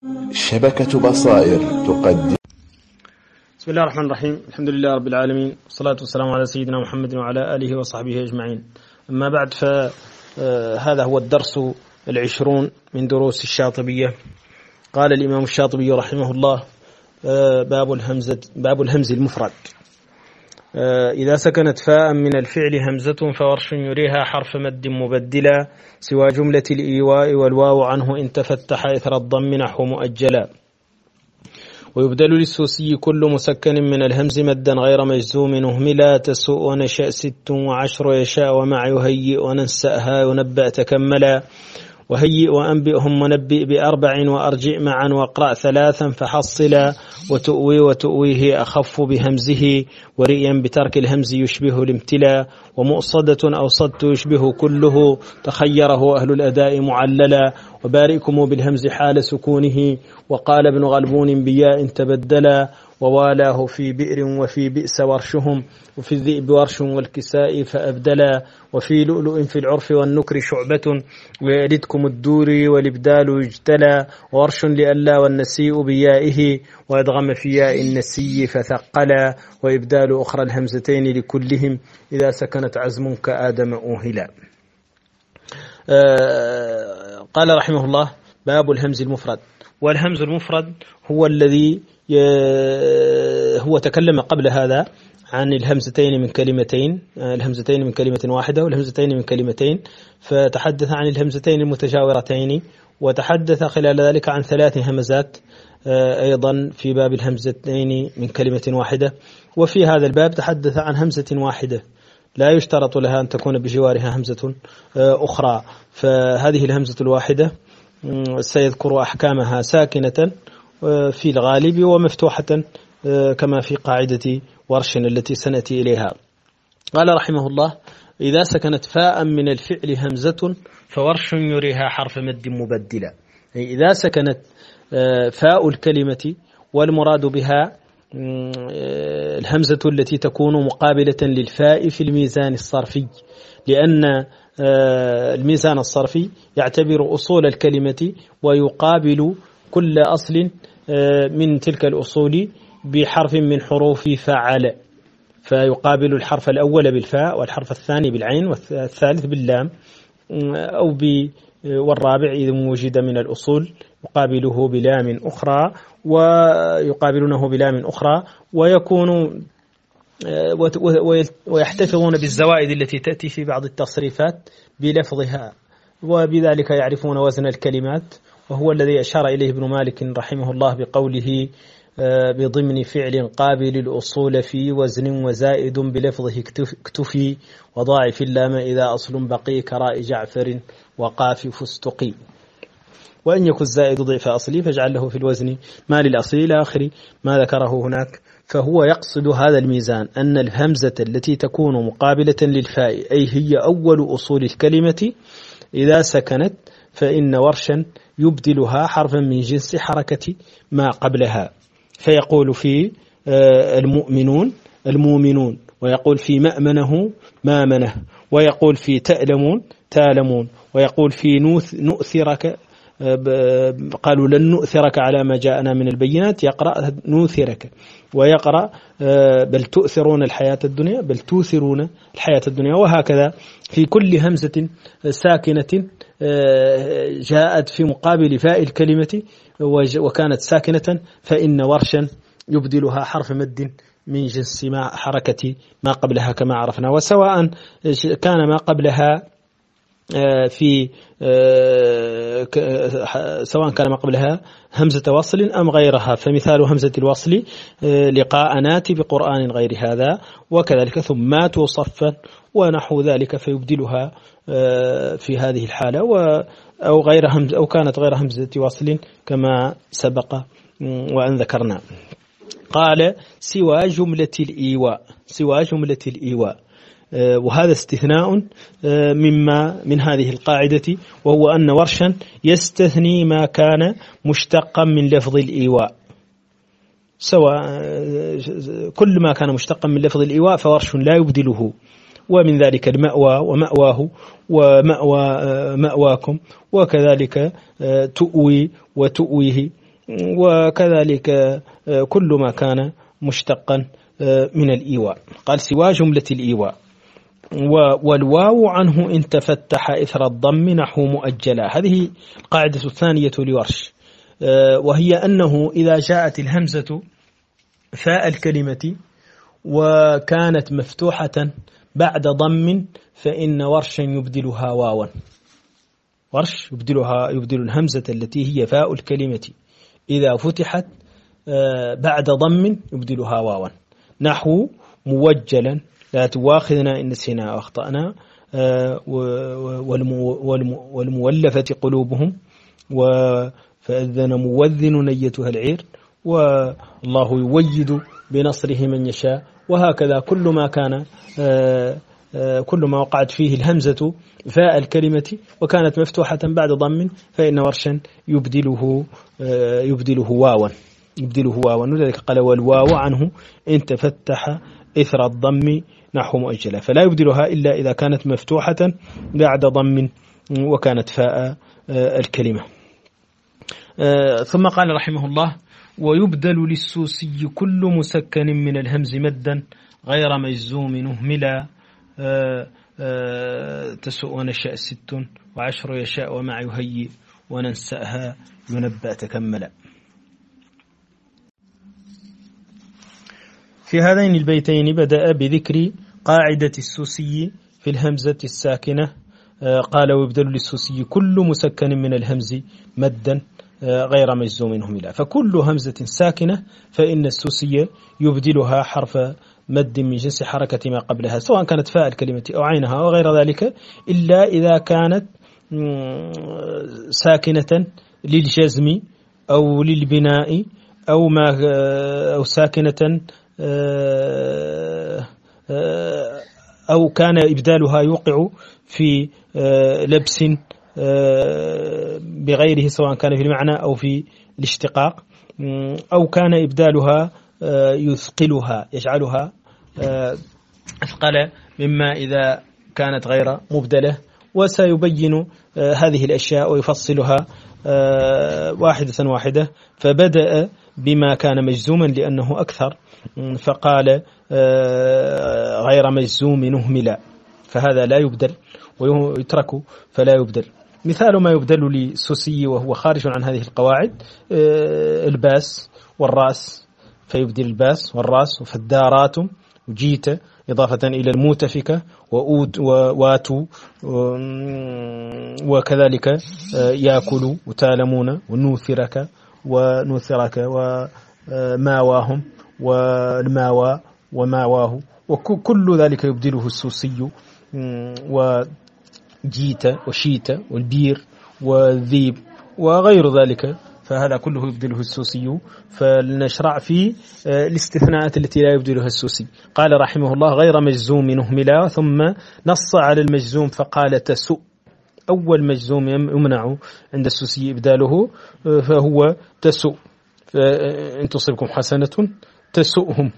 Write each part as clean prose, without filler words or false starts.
شبكة بصائر تقدم. بسم الله الرحمن الرحيم. الحمد لله رب العالمين، والصلاة والسلام على سيدنا محمد وعلى آله وصحبه أجمعين. أما بعد، فهذا هو الدرس 20 من دروس الشاطبية. قال الإمام الشاطبي رحمه الله: باب الهمز المفرد. إذا سكنت فاء من الفعل همزة فورش يريها حرف مد مبدلا، سوى جملة الإيواء والواو عنه إن تفتح إثر الضم نحو مؤجلا. ويبدل للسوسي كل مسكن من الهمز مدا غير مجزوم نهملا، تسوء ونشأ 6 و10 يشاء ومع يهيئ وننسأها ينبأ تكملا، وهيئ وأنبئهم ونبئ ب4 وأرجع معا واقرأ 3 فحصلا، وتؤوي وتؤويه أخف بهمزه ورئيا بترك الهمز يشبه الامتلا، ومؤصدة أو صدت يشبه كله تخيره أهل الأداء معللا، وبارئكم بالهمز حال سكونه وقال ابن غلبون بياء تبدلا، ووالاه في بئر وفي بئس ورشهم وفي الذئب ورش والكساء فأبدلا، وفي لؤلؤ في العرف والنكر شعبة ويلدكم الدور والإبدال يجتلى، ورش لألا والنسيء بيائه ويدغم في ياء النسي فثقلا، وإبدال أخرى الهمزتين لكلهم إذا سكنت عزم كآدم أوهلا. قال رحمه الله: باب الهمز المفرد. والهمز المفرد هو الذي هو تكلم قبل هذا عن الهمزتين من كلمتين، الهمزتين من كلمة واحدة والهمزتين من كلمتين، فتحدث عن الهمزتين المتجاورتين، وتحدث خلال ذلك عن 3 همزات أيضا في باب الهمزتين من كلمة واحدة. وفي هذا الباب تحدث عن همزة واحدة لا يشترط لها أن تكون بجوارها همزة أخرى، فهذه الهمزة الواحدة سيذكر أحكامها ساكنة في الغالب ومفتوحة كما في قاعدة ورش التي سنأتي إليها. قال رحمه الله: إذا سكنت فاء من الفعل همزة فورش يريها حرف مد مبدلا. إذا سكنت فاء الكلمة والمراد بها الهمزة التي تكون مقابلة للفاء في الميزان الصرفي، لأن الميزان الصرفي يعتبر أصول الكلمة ويقابل كل أصل من تلك الأصول بحرف من حروف فعل، فيقابل الحرف الأول بالفاء والحرف الثاني بالعين والثالث باللام والرابع إذا وجد من الأصول يقابله بلام أخرى ويقابلونه بلام أخرى، ويحتفظون بالزوائد التي تأتي في بعض التصريفات بلفظها، وبذلك يعرفون وزن الكلمات، وهو الذي أشار إليه ابن مالك رحمه الله بقوله: بضمن فعل قابل الأصول في وزن وزائد بلفظه اكتفي، وضاعف اللام إذا أصل بقي كراء جعفر وقاف فستقي، وإن يكن الزائد ضعف أصلي فاجعل له في الوزن ما للأصلي إلى آخر ما ذكره هناك. فهو يقصد هذا الميزان أن الهمزة التي تكون مقابلة للفاء أي هي أول أصول الكلمة إذا سكنت فإن ورشا يبدلها حرفا من جنس حركة ما قبلها، فيقول في المؤمنون، ويقول في مأمنه مامنه، ويقول في تألمون، ويقول في نؤثرك، قالوا لن نؤثرك على ما جاءنا من البينات، يقرأ نؤثرك، ويقرأ بل تؤثرون الحياة الدنيا بل توثرون الحياة الدنيا، وهكذا في كل همزة ساكنة جاءت في مقابل فاء الكلمة وكانت ساكنة فإن ورشا يبدلها حرف مد من جنس حركة ما قبلها كما عرفنا، وسواء كان ما قبلها سواء كان ما قبلها همزة وصل أم غيرها، فمثال همزة الوصل لقاء ناتي بقرآن غير هذا، وكذلك ثمات وصفا ونحو ذلك، فيبدلها في هذه الحالة أو كانت غير همزة وصل كما سبق وأن ذكرنا. قال: سوى جملة الإيواء، وهذا استثناء من هذه القاعدة، وهو أن ورشا يستثني ما كان مشتقا من لفظ الإيواء، سواء كل ما كان مشتقا من لفظ الإيواء فورش لا يبدله، ومن ذلك المأوى ومأواه ومأواكم، وكذلك تؤوي وتؤويه وكذلك كل ما كان مشتقا من الإيواء. قال سوى جملة الإيواء. والواو عنه إن تفتح إثر الضم نحو مؤجلا. هذه القاعدة الثانية لورش، وهي أنه إذا جاءت الهمزة فاء الكلمة وكانت مفتوحة بعد ضم فإن ورشا يبدلها واوا. ورش يبدل الهمزة التي هي فاء الكلمة إذا فتحت بعد ضم يبدلها واوا، نحو موجلا لا تواخذنا إن نسينا أو أخطأنا، والمولفة قلوبهم، فأذن موذن أيتها العير، والله يويد بنصره من يشاء. وهكذا كل ما وقعت فيه الهمزة فاء الكلمة وكانت مفتوحة بعد ضم فإن ورشا يبدله واوا. ولذلك قال والواو عنه إن تفتح إثر الضم نحو مؤجلة، فلا يبدلها إلا إذا كانت مفتوحة بعد ضم وكانت فاء الكلمة. ثم قال رحمه الله ويبدل للسوسي كل مسكن من الهمز مدا غير مجزوم نهملا، تسوء ونشاء 6 و10 يشاء ومع يهيئ وننسأها ينبأ تكملا. في هذين البيتين بدأ بذكر قاعدة السوسي في الهمزة الساكنة. قال ويبدل للسوسي كل مسكن من الهمز مدا غير مجزوم نهملا، فكل همزة ساكنة فإن السوسي يبدلها حرف مد من جنس حركة ما قبلها، سواء كانت فاء الكلمة أو عينها أو غير ذلك، إلا إذا كانت ساكنة للجزم أو للبناء أو ساكنة أو كان إبدالها يوقع في لبس بغيره، سواء كان في المعنى أو في الاشتقاق، أو كان إبدالها يثقلها يجعلها أثقل مما إذا كانت غير مبدلة. وسيبين هذه الأشياء ويفصلها واحدة. فبدأ بما كان مجزوما لأنه أكثر، فقال غير مجزوم نهملا، فهذا لا يبدل ويترك فلا يبدل. مثال ما يبدل للسوسي وهو خارج عن هذه القواعد الباس والراس، فيبدل الباس والراس. وفدارات وجيت إضافة إلى الموتفكة وواتوا، وكذلك يأكل وتالمون ونوثرك وماواهم والماوى وماواه، وكل ذلك يبدله السوسي. وجيت وشيت والبير والذيب وغير ذلك، فهذا كله يبدله السوسي. فلنشرع في الاستثناءات التي لا يبدلها السوسي. قال رحمه الله غير مجزوم نهملا، ثم نص على المجزوم فقال تسوء. أول مجزوم يمنع عند السوسي إبداله فهو تسوء، فإن تصبكم حسنة تسؤهم،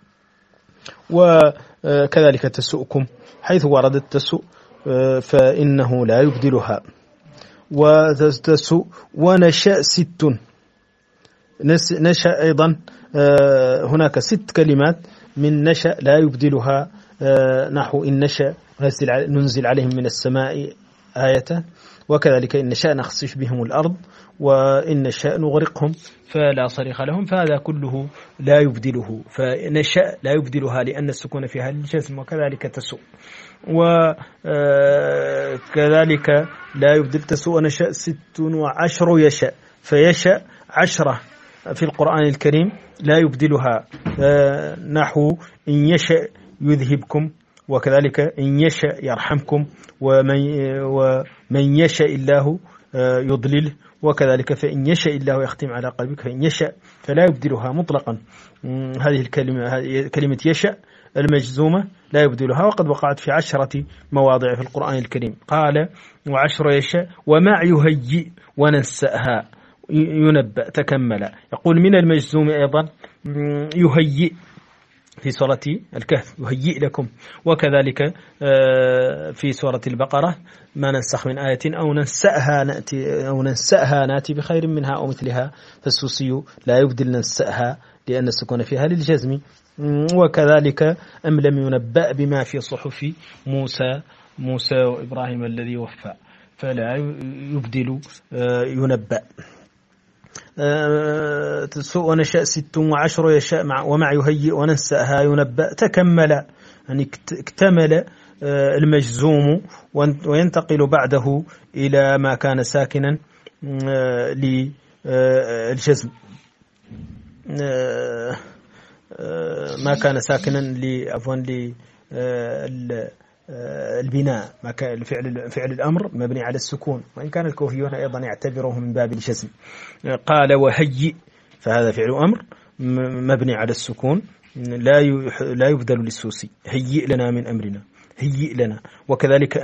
وكذلك تسؤكم حيث وردت تسؤ فإنه لا يبدلها. وتسؤ ونشأ 6. نشأ أيضا هناك 6 كلمات من نشأ لا يبدلها، نحو إن نشأ ننزل عليهم من السماء آية، وكذلك إن نشأ نخسف بهم الأرض، وإن نشأ نغرقهم فلا صريخ لهم، فهذا كله لا يبدله. فنشأ لا يبدلها لأن السكون فيها للجزم، وكذلك تسوء. وكذلك لا يبدل تسوء نشأ 6 و10 يشأ، فيشأ 10 في القرآن الكريم لا يبدلها، نحو إن يشأ يذهبكم، وكذلك إن يشأ يرحمكم، ومن يشأ الله يضلله، وكذلك فإن يشأ الله يختم على قلبك، فإن يشأ فلا يبدلها مطلقا. هذه كلمة يشأ المجزومة لا يبدلها، وقد وقعت في 10 مواضع في القرآن الكريم. قال و10 يشأ ومع يهيئ وننسأها ينبأ تكملا. يقول من المجزوم أيضا يهيئ، في سورة الكهف يهيئ لكم، وكذلك في سورة البقرة ما ننسخ من آية أو ننسأها نأتي بخير منها أو مثلها، فالسوسي لا يبدل ننسأها لأن السكون فيها للجزم. وكذلك أم لم ينبأ بما في صحف موسى وإبراهيم الذي وفى، فلا يبدل ينبأ. ونشاء 6 و10 يشاء ومع يهيئ وننسأها ينبأ، تكمل يعني اكتمل المجزوم، وينتقل بعده إلى ما كان ساكنا للجزم، ما كان ساكنا البناء، ما كان فعل الأمر مبني على السكون، وإن كان الكوفيون أيضا يعتبره من باب الجزم. قال وهيئ، فهذا فعل أمر مبني على السكون لا يبدل للسوسي، هيئ لنا من أمرنا، هيئ لنا. وكذلك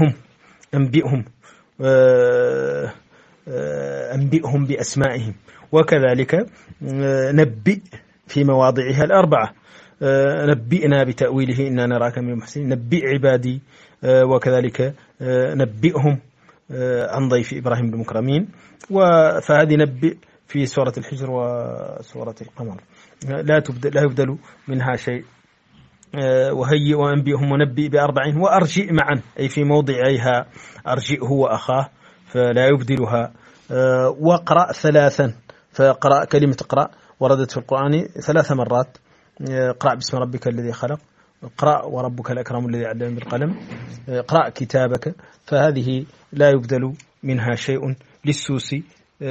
أنبئهم بأسمائهم، وكذلك نبئ في مواضعها الأربعة، نبئنا بتأويله إنا نراك من المحسنين، نبئ عبادي، وكذلك نبئهم عن ضيف إبراهيم المكرمين. فهذه نبئ في سورة الحجر وسورة القمر لا يبدل منها شيء. وهيئ وأنبئهم ونبئ ب4، وأرجئ معا أي في موضعيها، أرجئه وأخاه فلا يبدلها. وقرأ 3، فقرأ كلمة اقرأ وردت في القرآن 3 مرات، اقرأ باسم ربك الذي خلق، اقرأ وربك الأكرم الذي علم بالقلم، اقرأ كتابك، فهذه لا يبدل منها شيء للسوسي.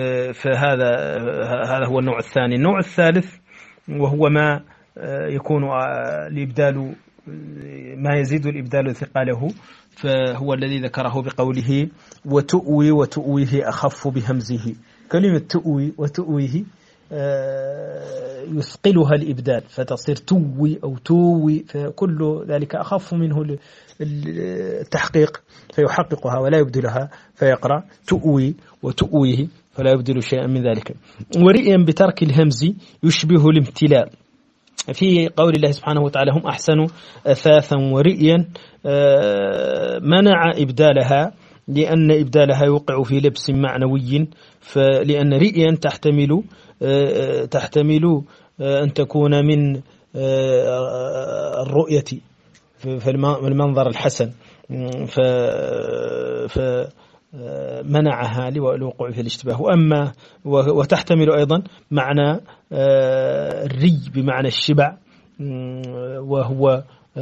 فهذا هو النوع الثاني. النوع الثالث وهو ما يكون الإبدال، ما يزيد الإبدال ثقله، فهو الذي ذكره بقوله وتؤوي وتؤويه أخف بهمزه. كلمة تؤوي وتؤويه يثقلها الإبدال فتصير توي أو توي، فكل ذلك أخف منه التحقيق فيحققها ولا يبدلها، فيقرأ تؤوي وتؤويه فلا يبدل شيئا من ذلك. ورئيا بترك الهمز يشبه الامتلاء، في قول الله سبحانه وتعالى هم أحسنوا أثاثا ورئيا، منع إبدالها لأن إبدالها يوقع في لبس معنوي، لأن رئيا تحتمل أن تكون من الرؤية في المنظر الحسن، فمنعها لوقوع في الاشتباه. وتحتمل أيضا معنى الري بمعنى الشبع، وهو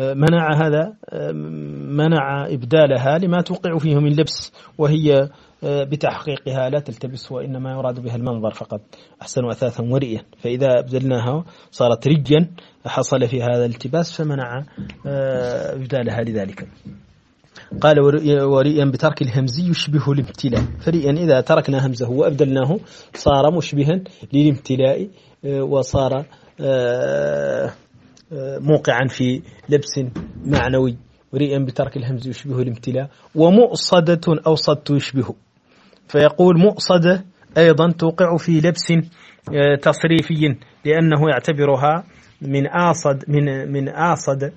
منع إبدالها لما توقع فيه من لبس، وهي بتحقيقها لا تلتبس، وإنما يراد بها المنظر فقط. أحسن أثاثا ورئيا، فإذا أبدلناها صارت رجا حصل في هذا الالتباس فمنع إبدالها لذلك. قال ورئيا بترك الهمز يشبه الامتلاء، فرئيا إذا تركنا همزه وأبدلناه صار مشبها للامتلاء، وصار موقعا في لبس معنوي. ورئيا بترك الهمز يشبه الامتلاء. ومؤصدة أوصدت يشبه، فيقول مؤصدة أيضا توقع في لبس تصريفي، لأنه يعتبرها من آصد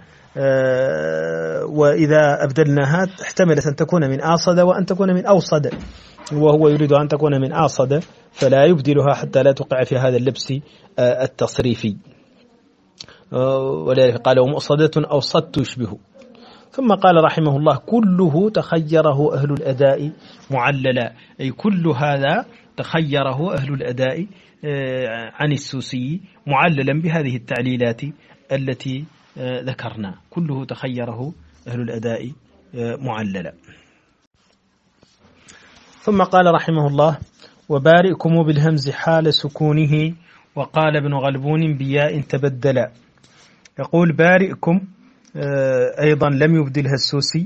وإذا أبدلناها احتملت أن تكون من آصد وأن تكون من أوصد، وهو يريد أن تكون من آصد فلا يبدلها حتى لا توقع في هذا اللبس التصريفي. ولذلك قال ومؤصدة أوصدت يشبه. ثم قال رحمه الله كله تخيره أهل الأداء معللا، أي كل هذا تخيره أهل الأداء عن السوسي معللا بهذه التعليلات التي ذكرنا، كله تخيره أهل الأداء معللا. ثم قال رحمه الله وبارئكم بالهمز حال سكونه، وقال ابن غلبون بياء تبدلا. يقول بارئكم أيضا لم يبدلها السوسي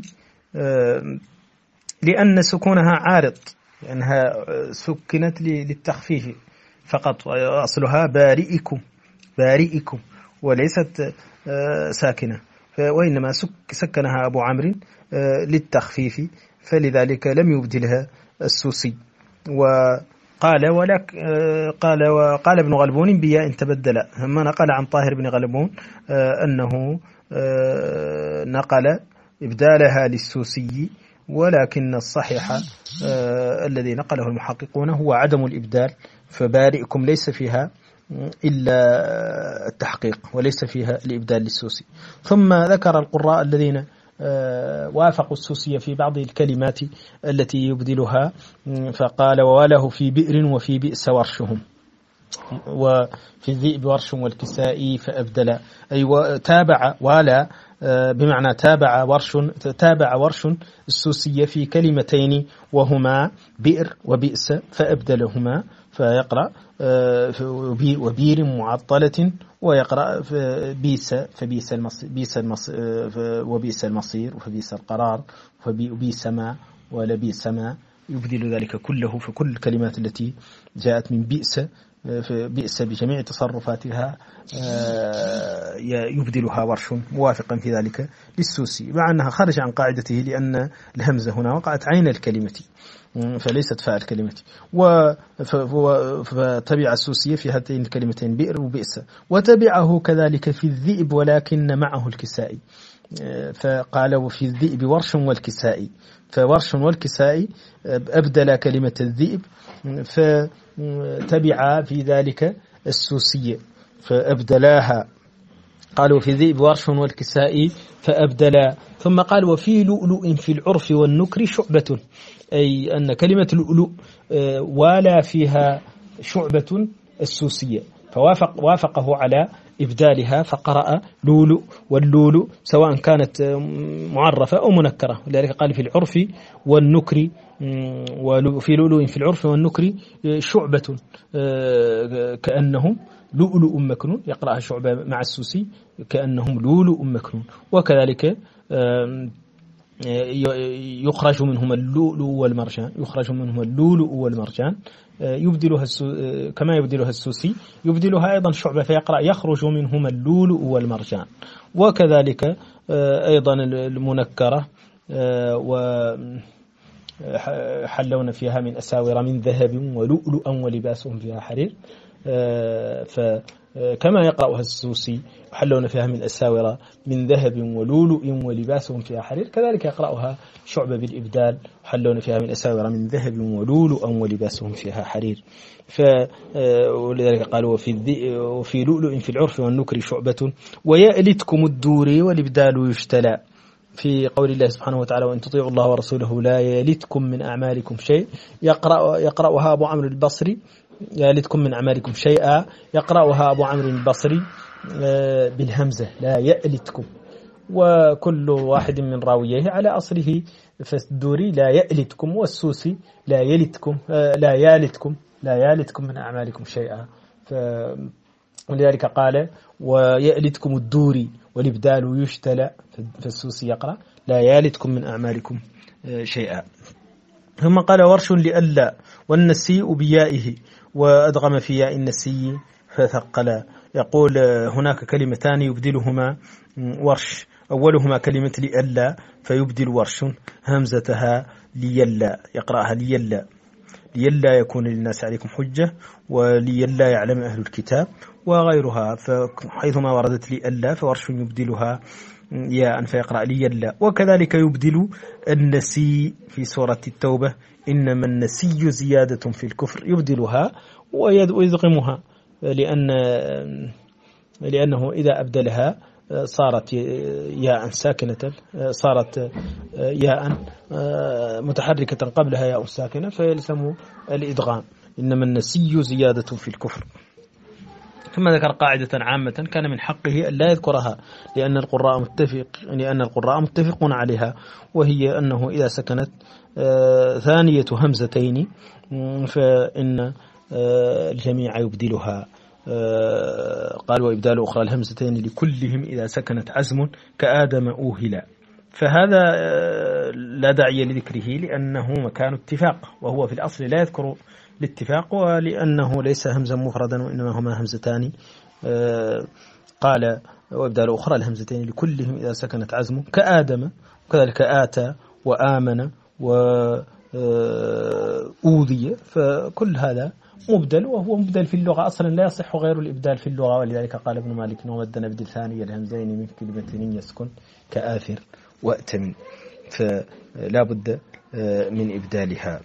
لأن سكونها عارض، لأنها سكنت للتخفيف فقط، أصلها بارئكم وليست ساكنة، وإنما سكنها أبو عمرو للتخفيف، فلذلك لم يبدلها السوسي. قال ولك وقال ابن غلبون بياء تبدل. ثم نقل عن طاهر بن غلبون أنه نقل إبدالها للسوسي، ولكن الصحيح الذي نقله المحققون هو عدم الإبدال، فبارئكم ليس فيها إلا التحقيق وليس فيها الإبدال للسوسي. ثم ذكر القراء الذين وافقوا السوسية في بعض الكلمات التي يبدلها، فقال وواله في بئر وفي بئس ورشهم، وفي الذئب ورش والكسائي فأبدل، أي تابع والا بمعنى تابع ورش السوسية في كلمتين وهما بئر وبئس فأبدلهما، فيقرأ وبير معطلة، ويقرأ بيس فبيس المصير وبيس المصير فبيس القرار وبيس ما ولبيس ما، يبدل ذلك كله في كل الكلمات التي جاءت من بئس بجميع تصرفاتها يبدلها ورش موافقا في ذلك للسوسي، مع أنها خرج عن قاعدته لأن الهمزة هنا وقعت عين الكلمة فليست فاء الكلمة، فتبع السوسية في هاتين الكلمتين بئر وبئس، وتبعه كذلك في الذئب ولكن معه الكسائي، فقال وفي الذئب ورش والكسائي، فورش والكسائي أبدل كلمة الذئب فتبع في ذلك السوسية فأبدلاها، قالوا في الذئب ورش والكسائي فأبدلا. ثم قال وفي لؤلؤ في العرف والنكر شعبة، أي أن كلمة لؤلؤ والا فيها شعبة السوسية، فوافقه على إبدالها فقرأ لولو، واللولو سواء كانت معرفة أو منكرة، لذلك قال في العرف والنكر، وفي لؤلؤ في العرف والنكر شعبة كأنهم لؤلؤ مكنون، يقرأها شعبة مع السوسي كأنهم لؤلؤ مكنون، وكذلك يخرج منهما اللؤلؤ والمرجان، يبدلها كما يبدلها السوسي يبدلها أيضا شعبة فيقرأ يخرج منهما اللؤلؤ والمرجان، وكذلك أيضا المنكرة وحلون فيها من أساور من ذهب ولؤلؤا ولباسهم فيها حرير، فكما يقرأها السوسي يحلون فيها من أساور من ذهب ولؤلؤ ولباسهم فيها حرير، كذلك يقرأها شعبة بالإبدال يحلون فيها من أساور من ذهب ولؤلؤا ولباسهم فيها حرير، ولذلك قالوا وفي لؤلؤ في العرف والنكر شعبة ويألتكم الدوري والإبدال يشتلى، في قول الله سبحانه وتعالى وإن تطيعوا الله ورسوله لا يلتكم من أعمالكم شيء، يقرأها أبو عمرو البصري يلتكم من أعمالكم شيئا، يقرأها أبو عمرو البصري بالهمزة لا يألتكم، وكل واحد من راويه على أصله، فالدوري لا يألتكم والسوسي لا يالتكم من أعمالكم شيئا، ولذلك قال ويألتكم الدوري والإبدال يشتلى، فالسوسي يقرأ لا يالتكم من أعمالكم شيئا. ثم قال ورش لألا والنسيء بيائه وأدغم في ياء النسي فثقل، يقول هناك كلمتان يبدلهما ورش، أولهما كلمة لألا فيبدل ورش همزتها ليلا، يقرأها ليلا يكون للناس عليكم حجة وليلا يعلم أهل الكتاب وغيرها، فحيثما وردت لألا فورش يبدلها ياء فيقرأ ليلا. وكذلك يبدل النسي في سورة التوبة إنما النسي زيادة في الكفر، يبدلها ويدغمها لأنه إذا أبدلها صارت ياء ساكنة، صارت ياء متحركة قبلها ياء ساكنة فيلزم الإدغام، إنما النسي زيادة في الكفر. ثم ذكر قاعدة عامة كان من حقه أن لا يذكرها لأن القراء متفقون عليها، وهي أنه إذا سكنت ثانية همزتين فإن الجميع يبدلها، قال وإبدال أخرى الهمزتين لكلهم إذا سكنت عزم كآدم أوهلا، فهذا لا داعي لذكره لأنه مكان اتفاق، وهو في الأصل لا يذكر الاتفاق ولأنه ليس همزا مفردا وإنما هما همزتان، قال وإبدال أخرى الهمزتين لكلهم إذا سكنت عزم كآدم، وكذلك آتى وآمن أوذي، فكل هذا مبدل، وهو مبدل في اللغة أصلا لا يصح غير الإبدال في اللغة. ولذلك قال ابن مالك: ومد نبدل ثاني الهمزين من كلمة يسكن كآثر وأتمن، فلا بد من إبدالها.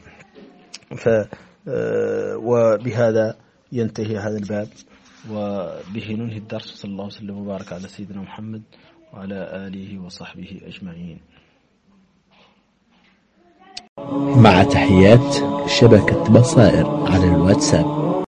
وبهذا ينتهي هذا الباب، وبه ننهي الدرس. صلى الله وسلم وبارك على سيدنا محمد وعلى آله وصحبه أجمعين. مع تحيات شبكة بصائر على الواتساب.